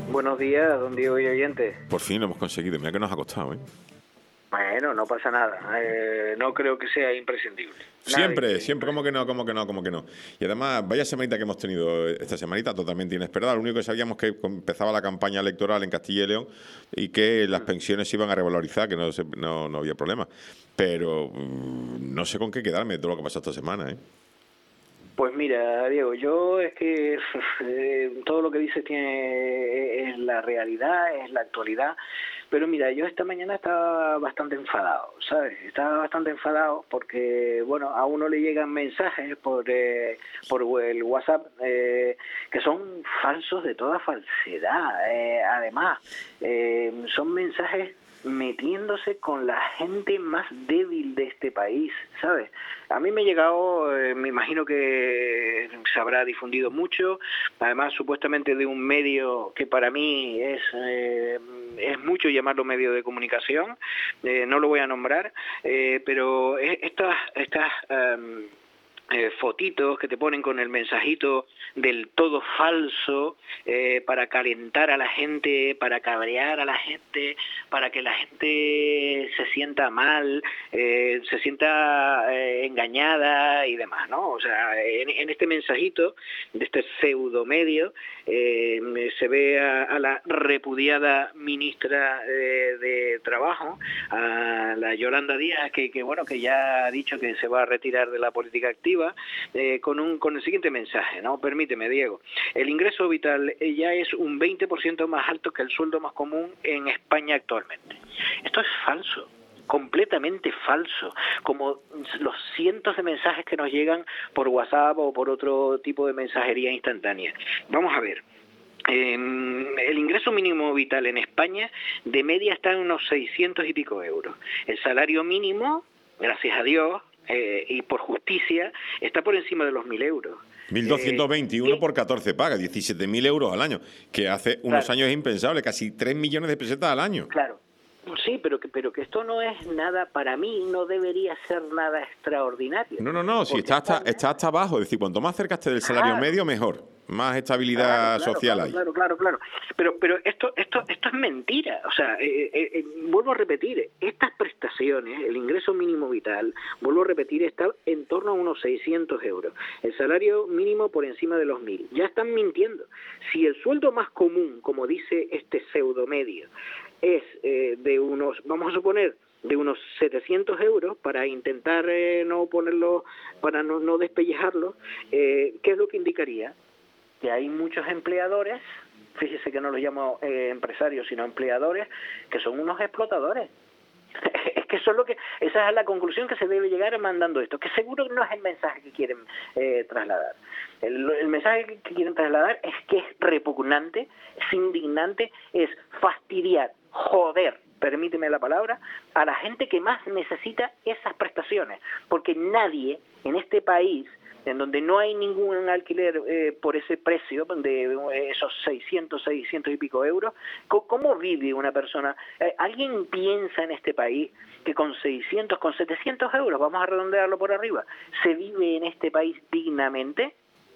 Buenos días, don Diego y oyente. Por fin lo hemos conseguido. Mira que nos ha costado, ¿eh? Bueno, no pasa nada. No creo que sea imprescindible. Siempre, ¿cómo que no? Y además, vaya semanita que hemos tenido esta semanita, totalmente inesperada. Lo único que sabíamos que empezaba la campaña electoral en Castilla y León y que las pensiones se iban a revalorizar, que no había problema. Pero no sé con qué quedarme de todo lo que ha pasado esta semana, ¿eh? Pues mira, Diego, yo es que todo lo que dices es la realidad, es la actualidad, pero mira, yo esta mañana estaba bastante enfadado, ¿sabes? Estaba bastante enfadado porque, bueno, a uno le llegan mensajes por el WhatsApp que son falsos de toda falsedad. Además, son mensajes metiéndose con la gente más débil de este país, ¿sabes? A mí me ha llegado, me imagino que se habrá difundido mucho, además supuestamente de un medio que para mí es mucho llamarlo medio de comunicación, no lo voy a nombrar, pero estas fotitos que te ponen con el mensajito del todo falso para calentar a la gente, para cabrear a la gente, para que la gente se sienta mal, se sienta engañada y demás, ¿no? O sea, en este mensajito de este pseudo medio se ve a la repudiada ministra de Trabajo, a la Yolanda Díaz, que bueno, que ya ha dicho que se va a retirar de la política activa, con el siguiente mensaje, ¿no? Permíteme, Diego. El ingreso vital ya es un 20% más alto que el sueldo más común en España actualmente. Esto es falso, completamente falso, como los cientos de mensajes que nos llegan por WhatsApp o por otro tipo de mensajería instantánea. Vamos a ver. El ingreso mínimo vital en España de media está en unos 600 y pico euros. El salario mínimo, gracias a Dios, y por justicia, está por encima de los 1.000 euros. 1.221 por 14 pagas, 17.000 euros al año, que hace unos años es impensable, casi 3 millones de pesetas al año. Claro. Sí, pero que esto no es nada, para mí no debería ser nada extraordinario. No, si está hasta abajo, es decir, cuanto más cerca esté del salario medio, mejor. Más estabilidad social hay. Claro. Pero esto es mentira. O sea, vuelvo a repetir, estas prestaciones, el ingreso mínimo vital, vuelvo a repetir, está en torno a unos 600 euros. El salario mínimo por encima de los 1.000. Ya están mintiendo. Si el sueldo más común, como dice este pseudo medio, es de unos, vamos a suponer, de unos 700 euros, para intentar no ponerlo, para no despellejarlo, ¿qué es lo que indicaría? Que hay muchos empleadores, fíjese que no los llamo empresarios, sino empleadores, que son unos explotadores. Es que eso es esa es la conclusión que se debe llegar mandando esto, que seguro no es el mensaje que quieren trasladar. El mensaje que quieren trasladar es que es repugnante, es indignante, es fastidiar, joder, permíteme la palabra, a la gente que más necesita esas prestaciones, porque nadie en este país, en donde no hay ningún alquiler por ese precio de esos 600 y pico euros, ¿cómo vive una persona? ¿Alguien piensa en este país que con 600, con 700 euros, vamos a redondearlo por arriba, se vive en este país dignamente?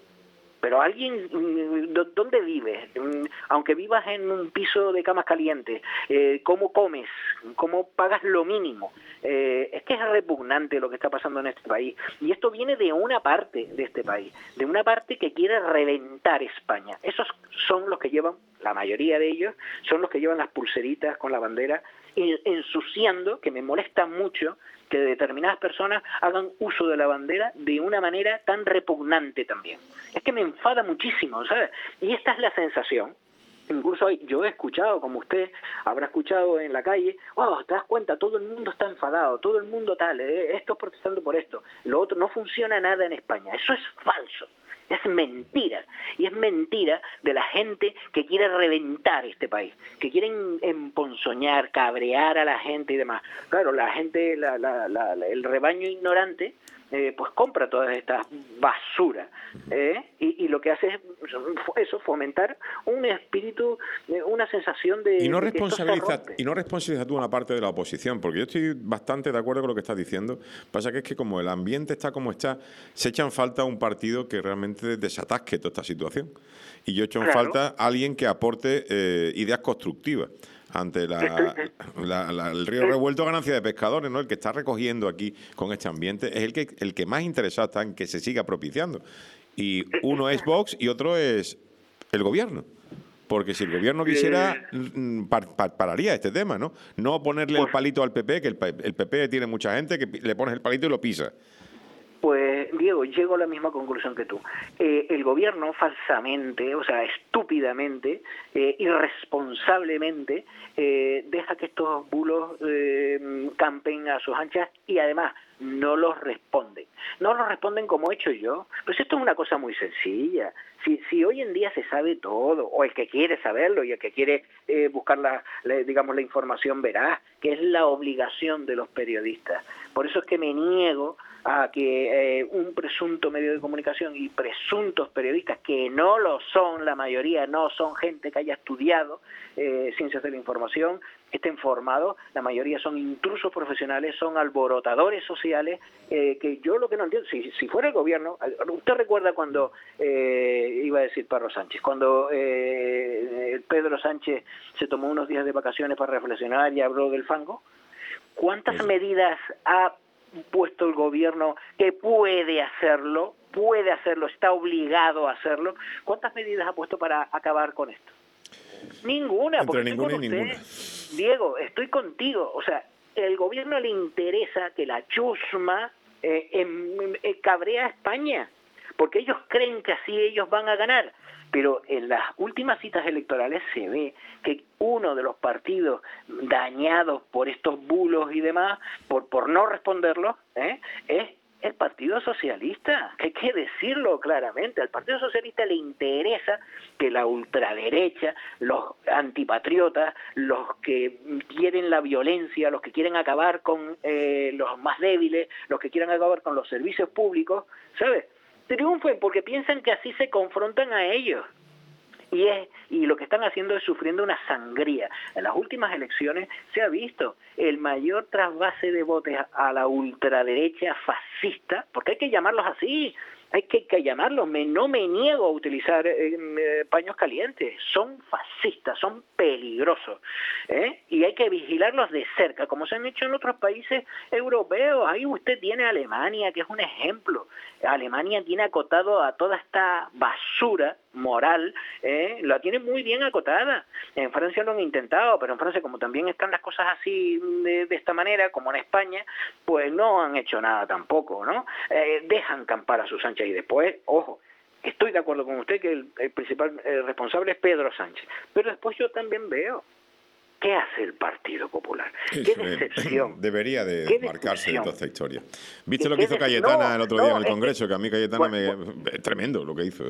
Pero alguien, ¿dónde vives? Aunque vivas en un piso de camas calientes, ¿cómo comes? ¿Cómo pagas lo mínimo? Es que es repugnante lo que está pasando en este país. Y esto viene de una parte de este país, de una parte que quiere reventar España. Esos son los que llevan, la mayoría de ellos, son los que llevan las pulseritas con la bandera, ensuciando, que me molesta mucho, que determinadas personas hagan uso de la bandera de una manera tan repugnante también. Es que me enfada muchísimo, ¿sabes? Y esta es la sensación. Incluso yo he escuchado, como usted habrá escuchado en la calle, te das cuenta, todo el mundo está enfadado, todo el mundo tal, esto protestando por esto, lo otro, no funciona nada en España. Eso es falso. Es mentira, y es mentira de la gente que quiere reventar este país, que quieren emponzoñar, cabrear a la gente y demás. Claro, la gente, el rebaño ignorante pues compra todas estas basuras, y lo que hace es eso, fomentar un espíritu, una sensación de, Y no de que esto se rompe. responsabilizas tú a una parte de la oposición, porque yo estoy bastante de acuerdo con lo que estás diciendo. Pasa que es que como el ambiente está como está, se echa en falta un partido que realmente desatasque toda esta situación. Y yo echo en falta a alguien que aporte ideas constructivas ante el río revuelto, ganancia de pescadores, ¿no? El que está recogiendo aquí con este ambiente es el que más interesado está en que se siga propiciando. Y uno es Vox y otro es el gobierno. Porque si el gobierno quisiera, pararía este tema, ¿no? No ponerle el palito al PP, que el PP tiene mucha gente que le pones el palito y lo pisa. Pues, Diego, llego a la misma conclusión que tú. El gobierno falsamente, o sea, estúpidamente, irresponsablemente, deja que estos bulos campen a sus anchas y además no los responden. No los responden como he hecho yo. Pues esto es una cosa muy sencilla. Si hoy en día se sabe todo, o el que quiere saberlo y el que quiere buscar digamos, la información veraz, que es la obligación de los periodistas. Por eso es que me niego a que un presunto medio de comunicación y presuntos periodistas, que no lo son, la mayoría no son gente que haya estudiado ciencias de la información, estén formados, la mayoría son intrusos profesionales, son alborotadores sociales, que yo lo que no entiendo, si fuera el gobierno, usted recuerda cuando, iba a decir Pedro Sánchez, cuando Pedro Sánchez se tomó unos días de vacaciones para reflexionar y habló del fango, ¿cuántas medidas ha puesto el gobierno que puede hacerlo, está obligado a hacerlo? ¿Cuántas medidas ha puesto para acabar con esto? Ninguna, porque estoy con usted, Diego, estoy contigo. O sea, el gobierno le interesa que la chusma cabrea a España, porque ellos creen que así ellos van a ganar. Pero en las últimas citas electorales se ve que uno de los partidos dañados por estos bulos y demás, por no responderlos, es el Partido Socialista, que hay que decirlo claramente. Al Partido Socialista le interesa que la ultraderecha, los antipatriotas, los que quieren la violencia, los que quieren acabar con los más débiles, los que quieren acabar con los servicios públicos, ¿sabes?, triunfen, porque piensan que así se confrontan a ellos. Y lo que están haciendo es sufriendo una sangría. En las últimas elecciones se ha visto el mayor trasvase de votos a la ultraderecha fascista, porque hay que llamarlos así, hay que llamarlos, no me niego a utilizar paños calientes, son fascistas, son peligrosos, y hay que vigilarlos de cerca, como se han hecho en otros países europeos. Ahí usted tiene a Alemania, que es un ejemplo. Alemania tiene acotado a toda esta basura moral, la tiene muy bien acotada. En Francia lo han intentado, pero en Francia, como también están las cosas así de esta manera, como en España, pues no han hecho nada tampoco, ¿no? Dejan campar a sus anchas y después, ojo, estoy de acuerdo con usted que el principal responsable es Pedro Sánchez, pero después yo también veo ¿qué hace el Partido Popular? ¡Qué decepción! Debería de marcarse de toda esta historia. ¿Viste lo que hizo Cayetana el otro día en el Congreso? Que a mí Cayetana es tremendo lo que hizo.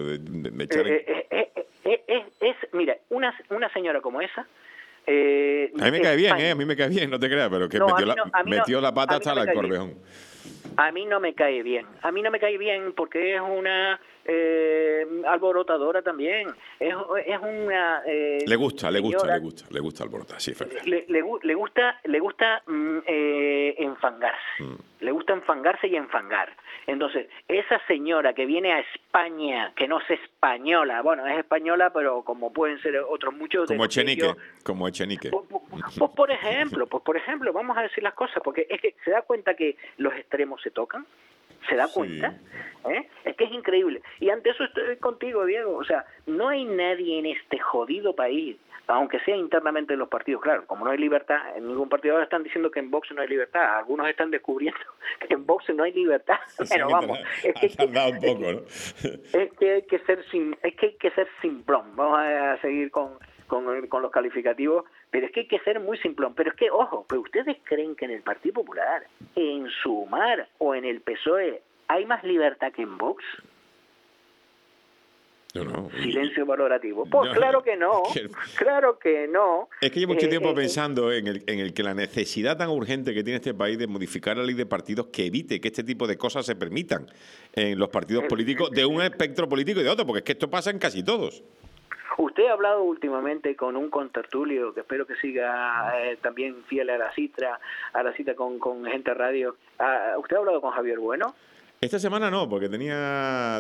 Mira, una señora como esa... a mí me cae bien, a mí me cae bien, no te creas, pero que metió la pata hasta el Corvejón. A mí no me cae bien. A mí no me cae bien porque es una alborotadora también. Es una... le gusta alborotar, sí, le gusta enfangarse. Le gusta enfangarse y enfangar. Entonces, esa señora que viene a España, que no es española, bueno, es española, pero como pueden ser otros muchos... Como Echenique. Pues por ejemplo, vamos a decir las cosas, porque es que se da cuenta que los extremos se tocan, ¿se da cuenta? Es que es increíble. Y ante eso estoy contigo, Diego. O sea, no hay nadie en este jodido país, aunque sea internamente en los partidos, claro, como no hay libertad, en ningún partido ahora están diciendo que en Vox no hay libertad, algunos están descubriendo que en Vox no hay libertad, pero vamos, es que hay que ser simplón. Vamos a seguir con los calificativos, pero es que hay que ser muy simplón. Pero es que, ojo, ¿pero ustedes creen que en el Partido Popular, en Sumar o en el PSOE hay más libertad que en Vox? No. Silencio valorativo. Pues no, claro que no, claro que no. Es que llevo mucho tiempo pensando en el que la necesidad tan urgente que tiene este país de modificar la ley de partidos que evite que este tipo de cosas se permitan en los partidos políticos de un espectro político y de otro, porque es que esto pasa en casi todos. Usted ha hablado últimamente con un contertulio, que espero que siga también fiel a la cita con Gente Radio. ¿Usted ha hablado con Javier Bueno? Esta semana no, porque tenía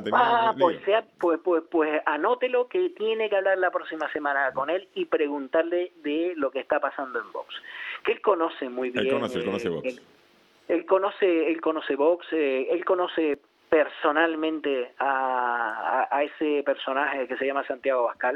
pues anótelo, que tiene que hablar la próxima semana con él y preguntarle de lo que está pasando en Vox. Que él conoce muy bien. Él conoce Vox. Él conoce Vox, él conoce personalmente a ese personaje que se llama Santiago Abascal,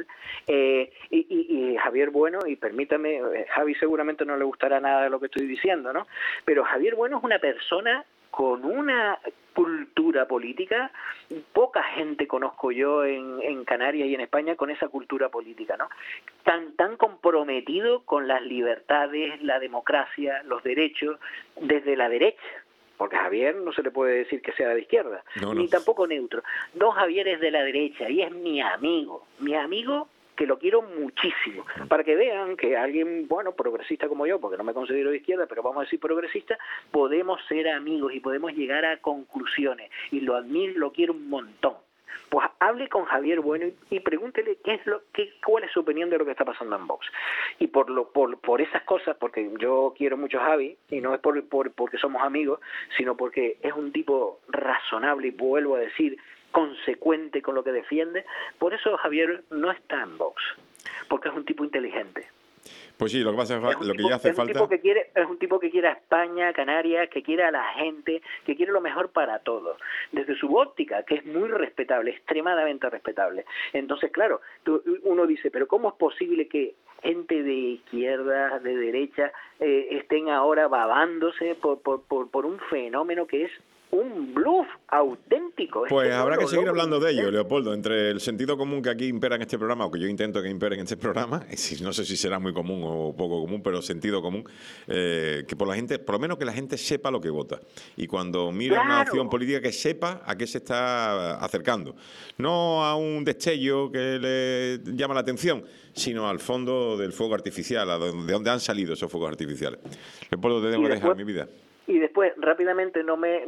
y Javier Bueno, y permítame, Javi seguramente no le gustará nada de lo que estoy diciendo, ¿no? Pero Javier Bueno es una persona con una cultura política, poca gente conozco yo en Canarias y en España con esa cultura política, ¿no? Tan comprometido con las libertades, la democracia, los derechos, desde la derecha. Porque Javier no se le puede decir que sea de izquierda, ni tampoco neutro. Don Javier es de la derecha y es mi amigo que lo quiero muchísimo, para que vean que alguien, bueno, progresista como yo, porque no me considero de izquierda, pero vamos a decir progresista, podemos ser amigos y podemos llegar a conclusiones, y lo admiro, lo quiero un montón. Pues hable con Javier Bueno y pregúntele cuál es su opinión de lo que está pasando en Vox. Y por esas cosas, porque yo quiero mucho a Javi, y no es porque somos amigos, sino porque es un tipo razonable, y vuelvo a decir, consecuente con lo que defiende. Por eso Javier no está en Vox, porque es un tipo inteligente. Pues sí, lo que pasa es lo que ya hace falta. Es un tipo que quiere a España, Canarias, que quiere a la gente, que quiere lo mejor para todos, desde su óptica, que es muy respetable, extremadamente respetable. Entonces, claro, uno dice, pero ¿cómo es posible que gente de izquierda, de derecha, estén ahora babándose por un fenómeno que es un bluff auténtico? Pues habrá que seguir hablando de ello, Leopoldo, entre el sentido común que aquí impera en este programa, o que yo intento que impere en este programa, no sé si será muy común o poco común, pero sentido común, que por lo menos que la gente sepa lo que vota. Y cuando mira una opción política, que sepa a qué se está acercando. No a un destello que le llama la atención, sino al fondo del fuego artificial, de donde han salido esos fuegos artificiales. Leopoldo, te debo dejar mi vida. Y después, rápidamente, no me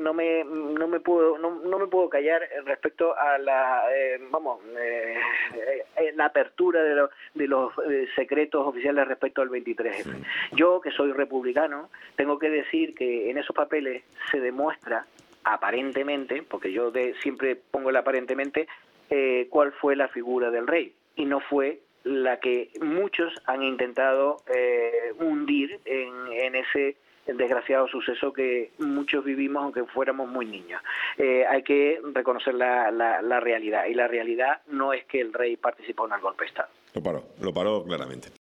puedo callar respecto a la apertura de los secretos oficiales respecto al 23F. Yo, que soy republicano, tengo que decir que en esos papeles se demuestra aparentemente, porque yo siempre pongo el aparentemente, cuál fue la figura del rey, y no fue la que muchos han intentado hundir en ese desgraciado suceso que muchos vivimos aunque fuéramos muy niños. Hay que reconocer la realidad, y la realidad no es que el rey participó en el golpe de Estado. Lo paró claramente.